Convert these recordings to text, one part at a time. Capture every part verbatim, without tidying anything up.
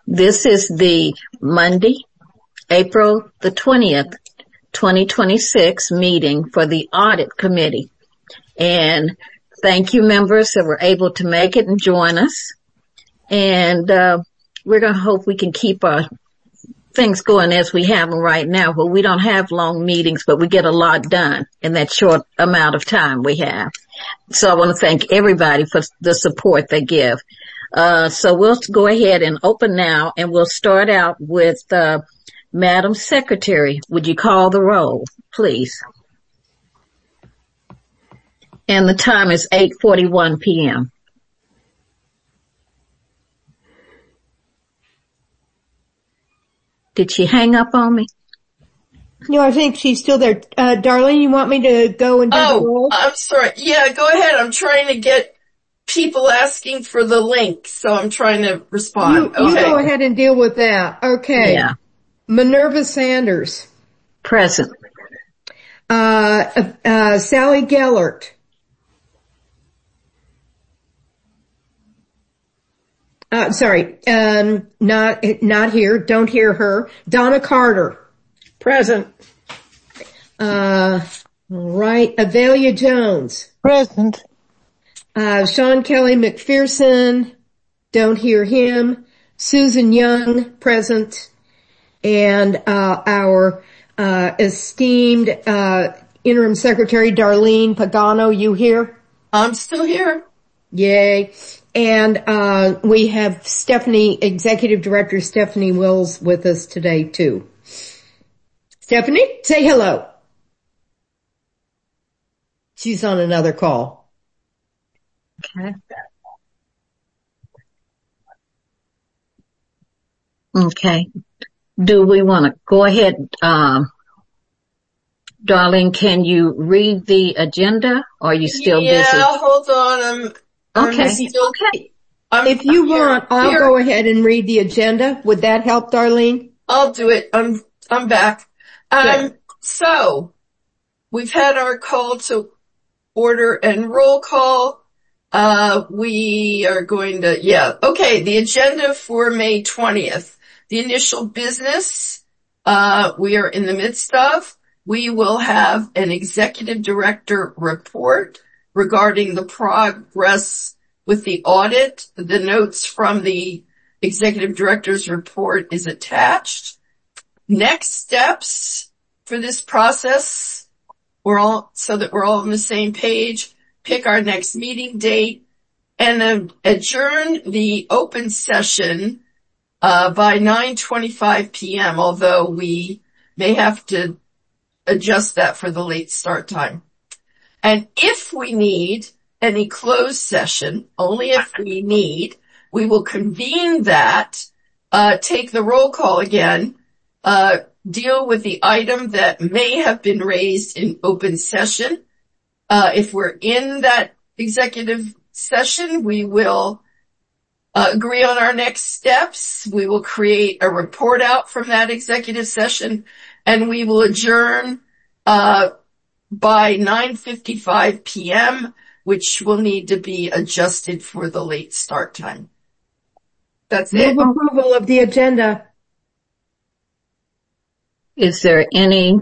This is the Monday, April the twentieth, twenty twenty-six meeting for the Audit Committee. And thank you, members that were able to make it and join us. And uh we're going to hope we can keep our things going as we have them right now. Well, we don't have long meetings, but we get a lot done in that short amount of time we have. So I want to thank everybody for the support they give. Uh so we'll go ahead and open now, and we'll start out with uh Madam Secretary. Would you call the roll, please? And the time is eight forty-one p.m. Did she hang up on me? No, I think she's still there. Uh, Darlene, you want me to go and do oh, the roll? I'm sorry. Yeah, go ahead. I'm trying to get people asking for the link, so I'm trying to respond. You, okay. you go ahead and deal with that. Okay. Yeah. Minerva Sanders. Present. Uh, uh, uh Sally Gellert. Uh, sorry, um, not, not here. Don't hear her. Donna Carter. Present. Uh, right. Avelia Jones. Present. Uh, Sean Kelly McPherson. Don't hear him. Susan Young. Present. And, uh, our, uh, esteemed, uh, interim secretary, Darlene Pagano. You here? I'm still here. Yay. And, uh, we have Stephanie, Executive Director Stephanie Wills with us today too. Stephanie, say hello. She's on another call. Okay. Okay. Do we want to go ahead, um, Darlene, can you read the agenda, or are you still yeah, busy? Yeah, hold on. I'm, I'm okay. still, okay. I'm, if you I'm want, here. I'll here. go ahead and read the agenda. Would that help, Darlene? I'll do it. I'm, I'm back. Um, so, we've had our call to order and roll call. Uh, we are going to, yeah, okay, the agenda for May twentieth. The initial business, uh, we are in the midst of. We will have an executive director report regarding the progress with the audit. The notes from the executive director's report is attached. Next steps for this process, we're all, so that we're all on the same page, pick our next meeting date, and uh, adjourn the open session uh by nine twenty-five p.m., although we may have to adjust that for the late start time. And if we need any closed session, only if we need, we will convene that, uh take the roll call again, uh deal with the item that may have been raised in open session. Uh if we're in that executive session, we will Uh, agree on our next steps. We will create a report out from that executive session, and we will adjourn uh by nine fifty-five p.m., which will need to be adjusted for the late start time. That's it. Move approval of the agenda. Is there any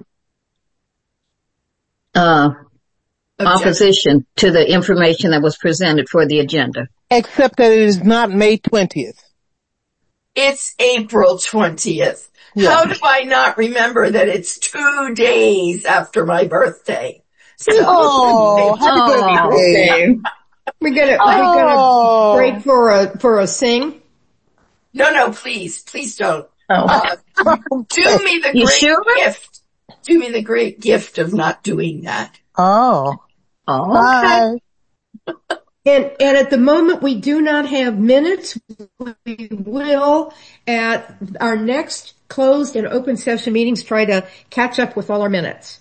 uh opposition to the information that was presented for the agenda? Except that it is not May twentieth. It's April twentieth. Yeah. How do I not remember that it's two days after my birthday? So, oh, happy oh, birthday. We're gonna, oh. we're gonna break for a, for a sing. No, no, please, please don't. Oh. Uh, do me the you great sure? gift. Do me the great gift of not doing that. Oh. Oh, okay. Bye. And, and at the moment we do not have minutes. We will at our next closed and open session meetings try to catch up with all our minutes.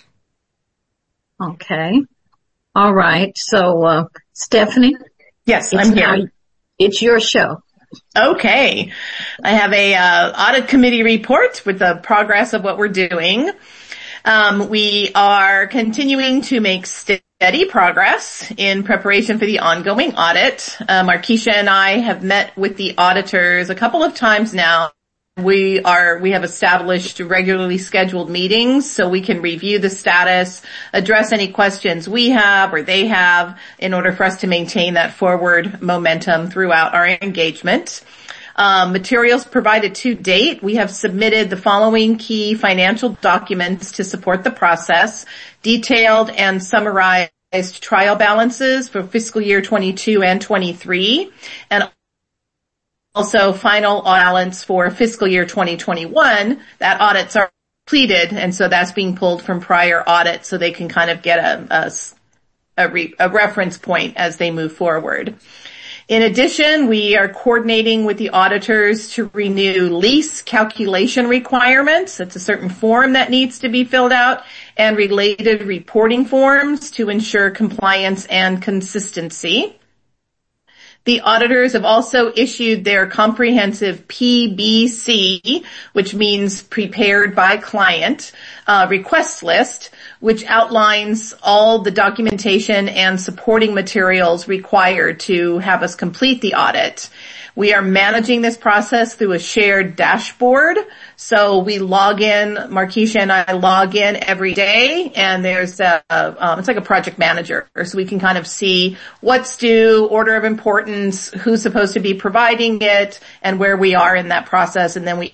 Okay. All right. So, uh, Stephanie? Yes, I'm here. Now, it's your show. Okay. I have a, uh, audit committee report with the progress of what we're doing. Um, we are continuing to make steps steady progress in preparation for the ongoing audit. Uh, Markeisha and I have met with the auditors a couple of times now. We are, we have established regularly scheduled meetings so we can review the status, address any questions we have or they have in order for us to maintain that forward momentum throughout our engagement. Um, materials provided to date, we have submitted the following key financial documents to support the process: detailed and summarized trial balances for fiscal year twenty-two and twenty-three, and also final balance for fiscal year twenty twenty-one. That audits are completed, and so that's being pulled from prior audits so they can kind of get a, a, a, re, a reference point as they move forward. In addition, we are coordinating with the auditors to renew lease calculation requirements. It's a certain form that needs to be filled out, and related reporting forms to ensure compliance and consistency. The auditors have also issued their comprehensive P B C, which means prepared by client, uh, request list, which outlines all the documentation and supporting materials required to have us complete the audit. We are managing this process through a shared dashboard. So we log in, Markeisha and I log in every day, and there's a, um, it's like a project manager. So we can kind of see what's due, order of importance, who's supposed to be providing it, and where we are in that process. And then we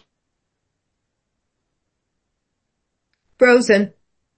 Frozen.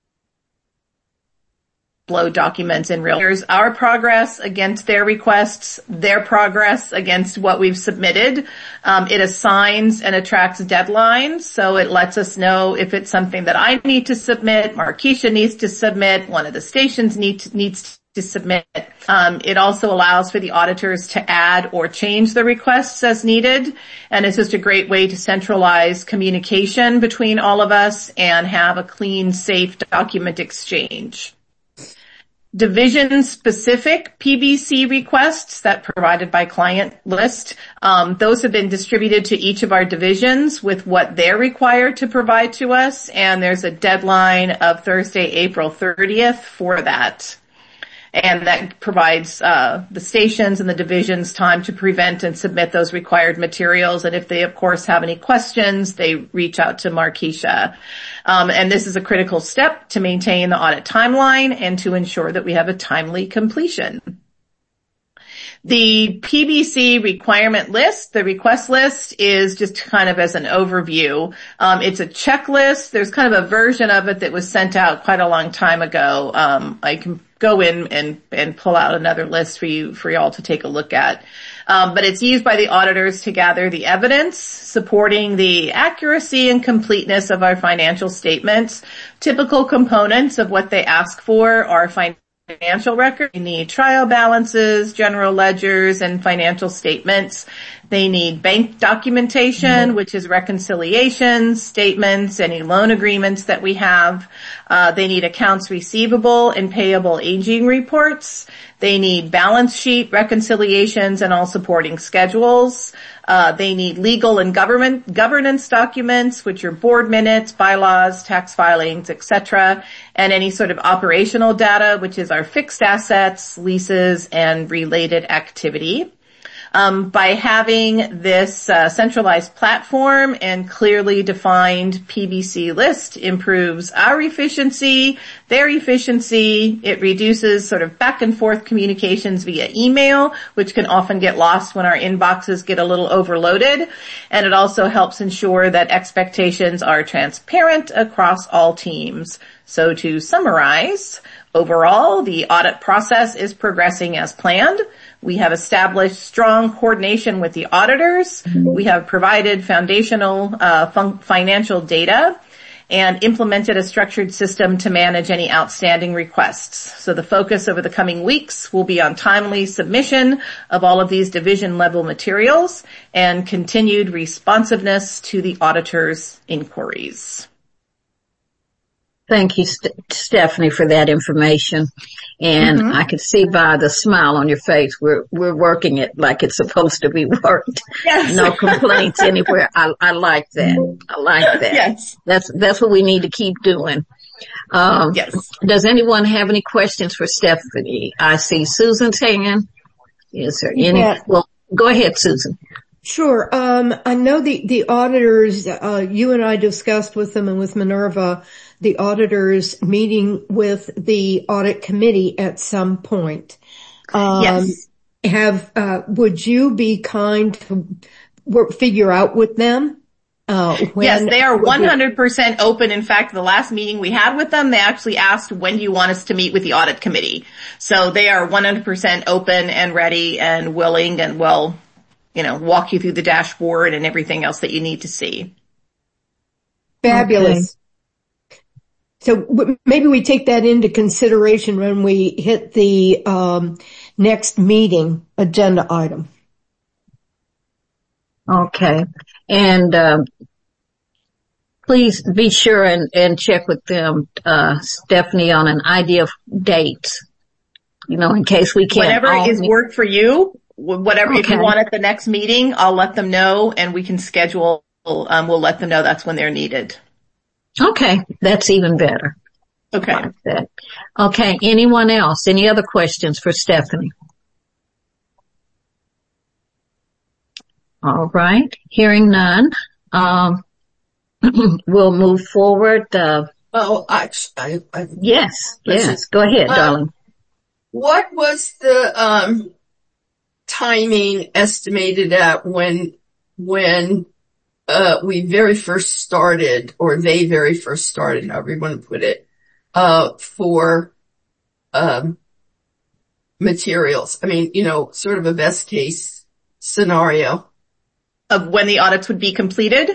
upload documents in real. Here's our progress against their requests, their progress against what we've submitted. Um, it assigns and attracts deadlines, so it lets us know if it's something that I need to submit, Markeisha needs to submit, one of the stations need to, needs to submit. Um, it also allows for the auditors to add or change the requests as needed, and it's just a great way to centralize communication between all of us and have a clean, safe document exchange. Division-specific P B C requests that provided by client list, um, those have been distributed to each of our divisions with what they're required to provide to us, and there's a deadline of Thursday, April thirtieth for that. And that provides uh the stations and the divisions time to prevent and submit those required materials. And if they, of course, have any questions, they reach out to Markeisha. Um, and this is a critical step to maintain the audit timeline and to ensure that we have a timely completion. The P B C requirement list, the request list, is just kind of as an overview. Um, it's a checklist. There's kind of a version of it that was sent out quite a long time ago. Um, I can go in and, and pull out another list for you, for y'all to take a look at. Um, but it's used by the auditors to gather the evidence supporting the accuracy and completeness of our financial statements. Typical components of what they ask for are financial financial record. They need trial balances, general ledgers, and financial statements. They need bank documentation, mm-hmm. which is reconciliations, statements, any loan agreements that we have. Uh, they need accounts receivable and payable aging reports. They need balance sheet reconciliations and all supporting schedules. Uh, they need legal and government governance documents, which are board minutes, bylaws, tax filings, et cetera, and any sort of operational data, which is our fixed assets, leases, and related activity. Um, by having this uh, centralized platform and clearly defined P B C list improves our efficiency, their efficiency. It reduces sort of back and forth communications via email, which can often get lost when our inboxes get a little overloaded. And it also helps ensure that expectations are transparent across all teams. So to summarize, overall, the audit process is progressing as planned. We have established strong coordination with the auditors. We have provided foundational uh, fun- financial data and implemented a structured system to manage any outstanding requests. So the focus over the coming weeks will be on timely submission of all of these division-level materials and continued responsiveness to the auditors' inquiries. Thank you, St- Stephanie, for that information. And mm-hmm. I could see by the smile on your face, we're we're working it like it's supposed to be worked. Yes. No complaints anywhere. I I like that. I like that. Yes. That's that's what we need to keep doing. Um, Yes. Does anyone have any questions for Stephanie? I see Susan's hand. Is there any? Yeah. Well, go ahead, Susan. Sure. Um, I know the, the auditors, uh, you and I discussed with them and with Minerva, the auditors meeting with the audit committee at some point. Um, Yes. Have, uh, would you be kind to work, figure out with them? Uh, when Yes, they are would one be- hundred percent open. In fact, the last meeting we had with them, they actually asked, when do you want us to meet with the audit committee? So they are one hundred percent open and ready and willing and will, you know, walk you through the dashboard and everything else that you need to see. Fabulous. Okay. So w- maybe we take that into consideration when we hit the um, next meeting agenda item. Okay. And, um, please be sure and, and check with them, uh, Stephanie, on an idea of dates, you know, in case we can't. Whatever all is meet. work for you, whatever, if you Okay. want at the next meeting, I'll let them know and we can schedule, um, we'll let them know that's when they're needed. Okay. That's even better. Okay. Like that. Okay. Anyone else? Any other questions for Stephanie? All right. Hearing none. Um, we'll move forward. Uh, Oh, actually, I, I, yes. Yes. Go ahead, Uh, darling. what was the, um, timing estimated at when, when, uh, we very first started, or they very first started, however you want to put it, uh, for, um, materials? I mean, you know, sort of a best case scenario. Of when the audits would be completed?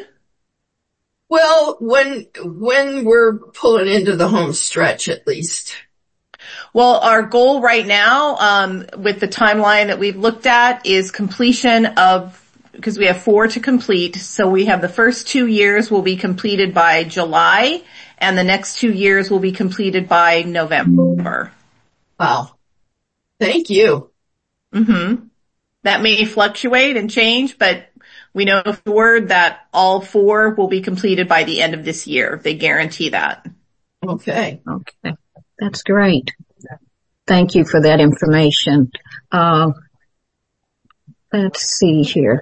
Well, when, when we're pulling into the home stretch, at least. Well, our goal right now, um, with the timeline that we've looked at is completion of, because we have four to complete. So we have the first two years will be completed by July and the next two years will be completed by November. Wow. Thank you. Mm-hmm. That may fluctuate and change, but we know for sure that all four will be completed by the end of this year. They guarantee that. Okay. Okay. That's great. Thank you for that information. Um, let's see here.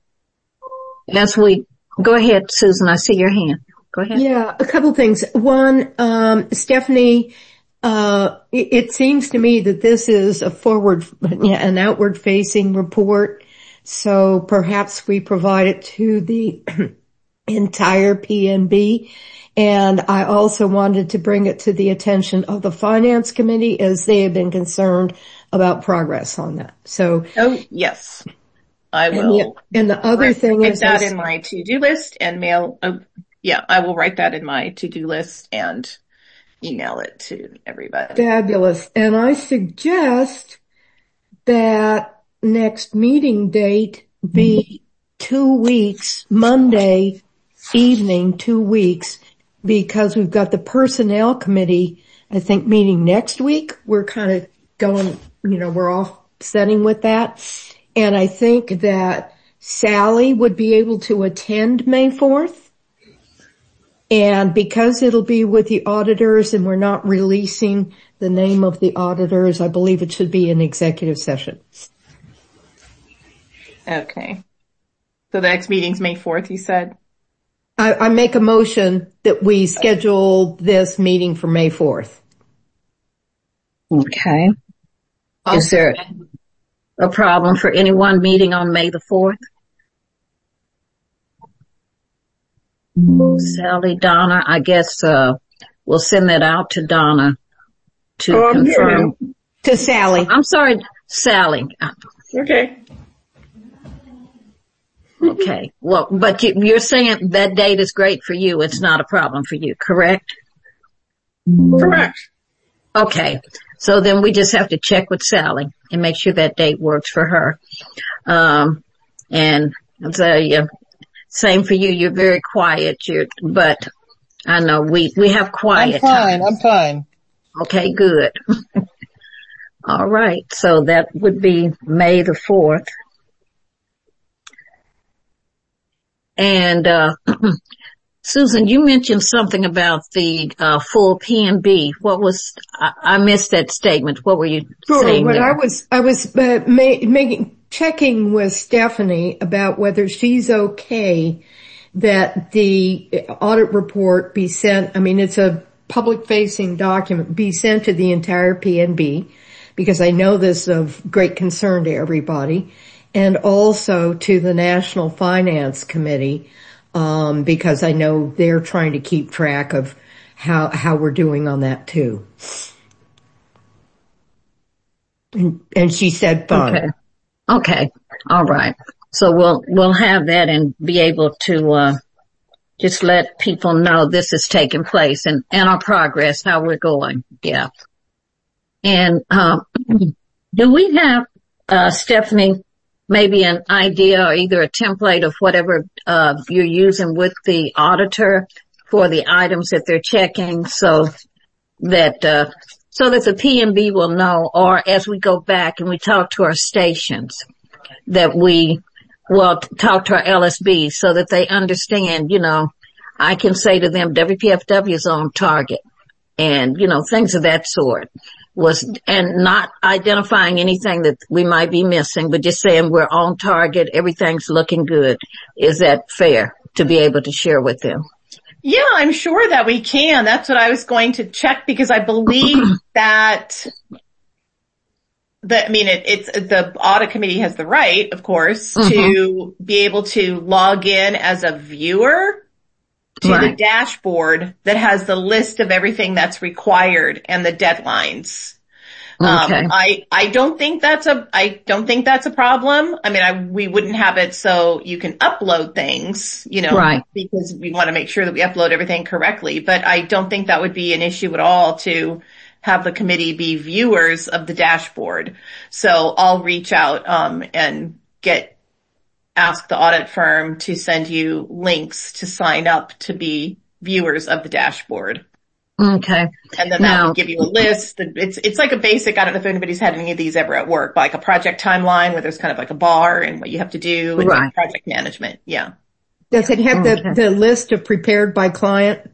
As we go ahead, Susan, I see your hand. Go ahead. Yeah, a couple things. One, um, Stephanie, uh, it, it seems to me that this is a forward, yeah, an outward facing report. So perhaps we provide it to the entire P N B. And I also wanted to bring it to the attention of the Finance Committee as they have been concerned about progress on that. So, Oh, yes. I and will. the, and the other write, thing write is, that I- in my to-do list and mail. Oh, yeah, I will write that in my to-do list and email it to everybody. Fabulous. And I suggest that next meeting date be two weeks, Monday evening, two weeks, because we've got the Personnel Committee, I think, meeting next week. We're kind of going, you know, we're offsetting with that. And I think that Sally would be able to attend May fourth. And because it'll be with the auditors and we're not releasing the name of the auditors, I believe it should be an executive session. Okay. So the next meeting's May fourth, you said? I, I make a motion that we schedule this meeting for May fourth. Okay. Is there a problem for anyone meeting on May the fourth? Sally, Donna, I guess, uh, we'll send that out to Donna to Oh, I'm here confirm. To Sally. I'm sorry, Sally. Okay. Okay. Well, but you, you're saying that date is great for you. It's not a problem for you, correct? Correct. Okay. So then we just have to check with Sally and make sure that date works for her. Um, and I'll tell you, same for you. You're very quiet. You're, but I know we, we have quiet I'm fine. times. I'm fine. Okay, good. All right. So that would be May the fourth. And, uh, Susan, you mentioned something about the uh, full P and B. What was, I, I missed that statement. What were you Sure. saying What there? I was, I was uh, ma- making, checking with Stephanie about whether she's okay that the audit report be sent. I mean, it's a public-facing document, be sent to the entire P and B, because I know this is of great concern to everybody, and also to the National Finance Committee, um, because I know they're trying to keep track of how how we're doing on that too. And, and she said fine. Okay. Okay. All right. So we'll we'll have that and be able to uh just let people know this is taking place and, and our progress, how we're going. Yeah. And um do we have, uh Stephanie, maybe an idea or either a template of whatever uh you're using with the auditor for the items that they're checking, so that uh so that the P and B will know, or as we go back and we talk to our stations, that we will talk to our L S B so that they understand, you know, I can say to them, W P F W is on target, and, you know, things of that sort. Was, and not identifying anything that we might be missing, but just saying we're on target, everything's looking good. Is that fair to be able to share with them? Yeah, I'm sure that we can. That's what I was going to check, because I believe that the, I mean, it, it's, the audit committee has the right, of course, mm-hmm. to be able to log in as a viewer to right. the dashboard that has the list of everything that's required and the deadlines. Okay. Um, I, I don't think that's a, I don't think that's a problem. I mean, I, we wouldn't have it so you can upload things, you know, right. because we want to make sure that we upload everything correctly, but I don't think that would be an issue at all to have the committee be viewers of the dashboard. So I'll reach out, um, and get, ask the audit firm to send you links to sign up to be viewers of the dashboard. Okay. And then that now, will give you a list. It's, it's like a basic, I don't know if anybody's had any of these ever at work, like a project timeline where there's kind of like a bar and what you have to do and right. project management. Yeah. Does it have okay. the, the list of prepared by client?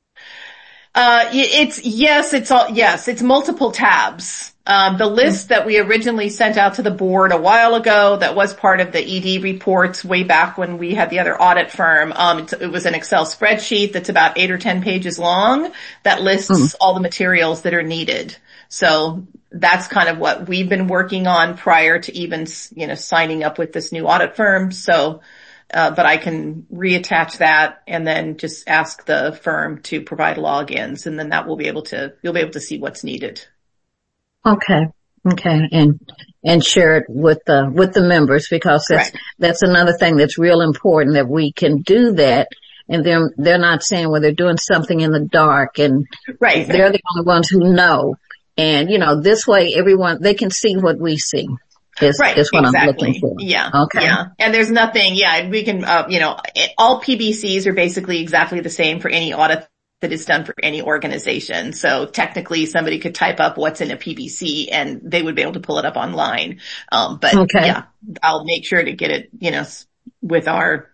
Uh, it's, yes, it's all, yes, it's multiple tabs. Um, the list that we originally sent out to the board a while ago that was part of the E D reports way back when we had the other audit firm, um, it, it was an Excel spreadsheet that's about eight or ten pages long that lists mm. all the materials that are needed. So that's kind of what we've been working on prior to even, you know, signing up with this new audit firm. So, uh, but I can reattach that and then just ask the firm to provide logins, and then that will be able to, you'll be able to see what's needed. Okay. Okay. And, and share it with the, with the members, because that's, right. that's another thing that's real important, that we can do that. And they're, they're not saying, well, they're doing something in the dark, and right. they're the only ones who know. And, you know, this way everyone, they can see what we see. Is, right. is what exactly. I'm looking for. Yeah. Okay. Yeah. And there's nothing, yeah, we can, uh, you know, all P B Cs are basically exactly the same for any audit that is done for any organization. So technically somebody could type up what's in a P B C and they would be able to pull it up online. Um, but okay. yeah, I'll make sure to get it, you know, with our.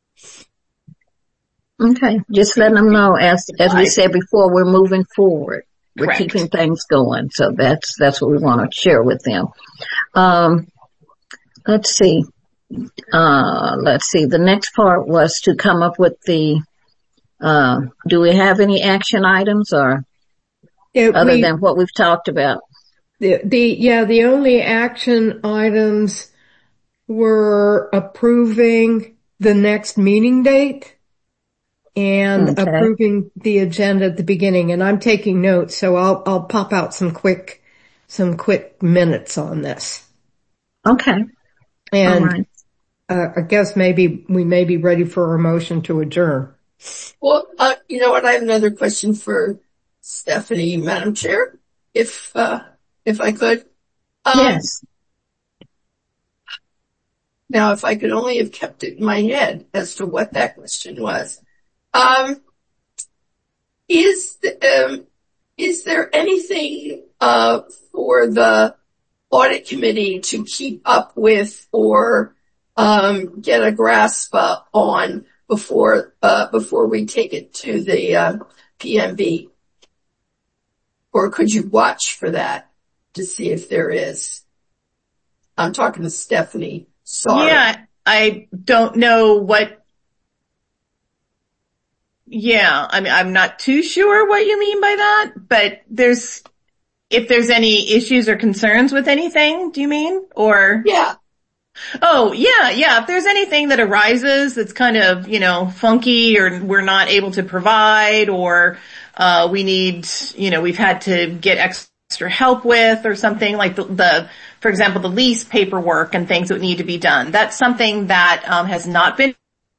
Okay. Just letting them know, as, as we said before, we're moving forward. We're Correct. keeping things going. So that's, that's what we want to share with them. Um, let's see. Uh, let's see. The next part was to come up with the, uh, do we have any action items, or yeah, other we, than what we've talked about? The, the, yeah, the only action items were approving the next meeting date and okay. approving the agenda at the beginning. And I'm taking notes, so I'll, I'll pop out some quick, some quick minutes on this. Okay. And, right. uh, I guess maybe we may be ready for a motion to adjourn. Well, uh, you know what? I have another question for Stephanie, Madam Chair, if, uh, if I could. Um, yes. Now, if I could only have kept it in my head as to what that question was. Um, is, the, um, is there anything, uh, for the audit committee to keep up with or, um, get a grasp uh, on before, uh, before we take it to the, uh, P M B? Or could you watch for that to see if there is? I'm talking to Stephanie. Sorry. Yeah, I don't know what, yeah, I mean, I'm not too sure what you mean by that, but there's, if there's any issues or concerns with anything, do you mean? Or? Yeah. Oh, yeah, yeah. If there's anything that arises that's kind of, you know, funky or we're not able to provide or, uh, we need, you know, we've had to get extra help with or something like the, the for example, the lease paperwork and things that need to be done. That's something that, um, has not been.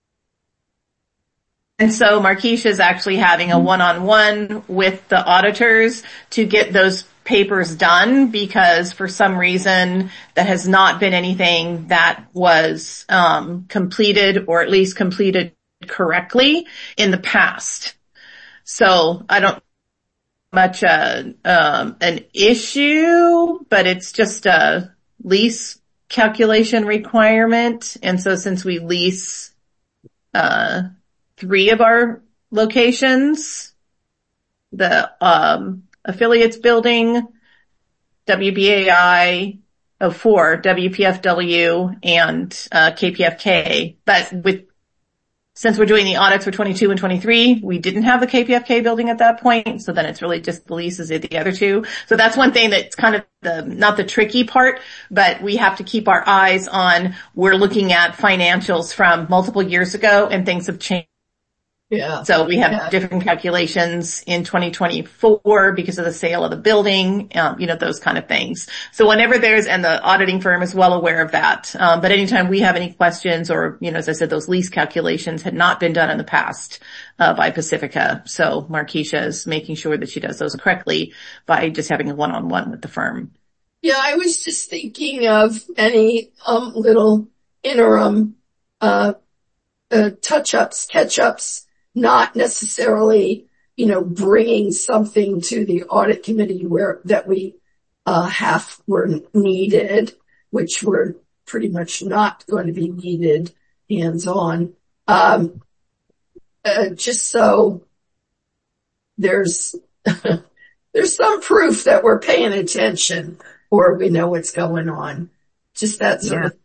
And so Markeisha is actually having a one-on-one with the auditors to get those papers done because for some reason that has not been anything that was um completed or at least completed correctly in the past. So I don't much uh, um an issue, but it's just a lease calculation requirement. And so since we lease uh three of our locations, the um affiliates building, W B A I, oh, four, W P F W, and uh K P F K. But with, since we're doing the audits for twenty-two and twenty-three, we didn't have the K P F K building at that point, so then it's really just the leases of the other two. So that's one thing that's kind of the, not the tricky part, but we have to keep our eyes on, we're looking at financials from multiple years ago and things have changed. Yeah. So we have yeah. different calculations in twenty twenty-four because of the sale of the building, um, you know, those kind of things. So whenever there's, and the auditing firm is well aware of that. Um, but anytime we have any questions or, you know, as I said, those lease calculations had not been done in the past, uh, by Pacifica. So Markeisha is making sure that she does those correctly by just having a one-on-one with the firm. Yeah, I was just thinking of any, um, little interim, uh, uh, touch-ups, catch-ups. Not necessarily, you know, bringing something to the audit committee where that we uh half were needed, which were pretty much not going to be needed hands-on. Um, uh, just so there's there's some proof that we're paying attention or we know what's going on. Just that sort Yeah. of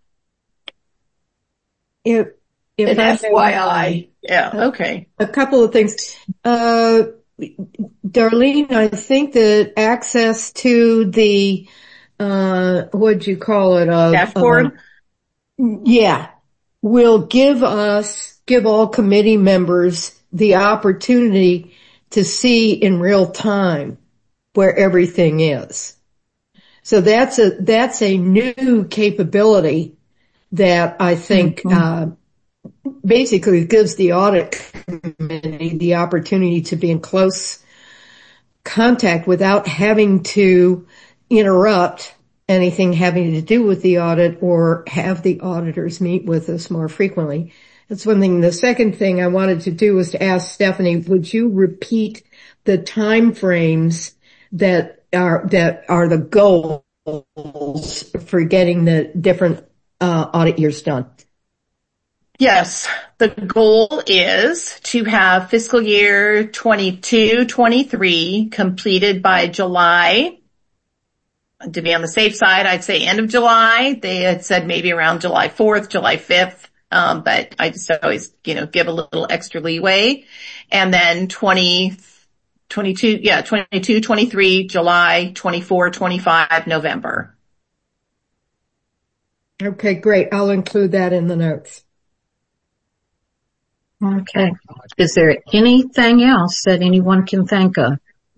If, if an I F Y I. Yeah, okay. A couple of things. Uh, Darlene, I think that access to the, uh, what'd you call it? Uh, Dashboard? Uh, yeah. Will give us, give all committee members the opportunity to see in real time where everything is. So that's a, that's a new capability that I think, mm-hmm. uh, basically gives the audit committee the opportunity to be in close contact without having to interrupt anything having to do with the audit or have the auditors meet with us more frequently. That's one thing. The second thing I wanted to do was to ask Stephanie, would you repeat the time frames that are, that are the goals for getting the different uh, audit years done? Yes, the goal is to have fiscal year twenty-two twenty-three completed by July. To be on the safe side, I'd say end of July. They had said maybe around July fourth, July fifth, um, but I just always, you know, give a little extra leeway. And then twenty, twenty-two, yeah, twenty-two twenty-three, July, twenty-four twenty-five, November. Okay, great. I'll include that in the notes. Okay. Is there anything else that anyone can think of?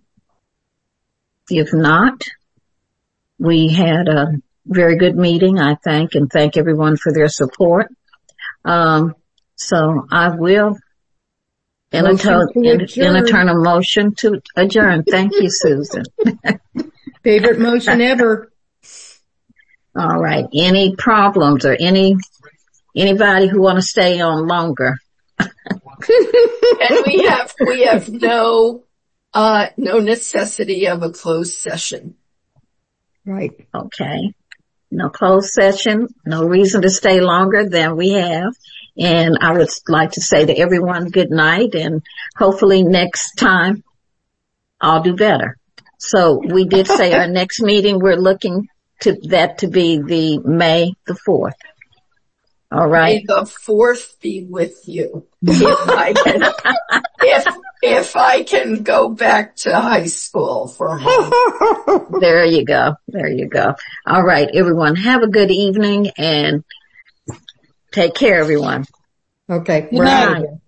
If not, we had a very good meeting, I think, and thank everyone for their support. Um, so I will entertain, entertain a motion to adjourn. Thank you, Susan. Favorite motion ever. All right. Any problems or any, anybody who want to stay on longer? And we have, we have no, uh, no necessity of a closed session. Right. Okay. No closed session. No reason to stay longer than we have. And I would like to say to everyone good night, and hopefully next time I'll do better. So we did say our next meeting, we're looking to that to be the May the fourth. All right. May the fourth be with you. If I can, if, if I can go back to high school for a moment. There you go. There you go. All right, everyone. Have a good evening and take care, everyone. Okay. Good night. Bye.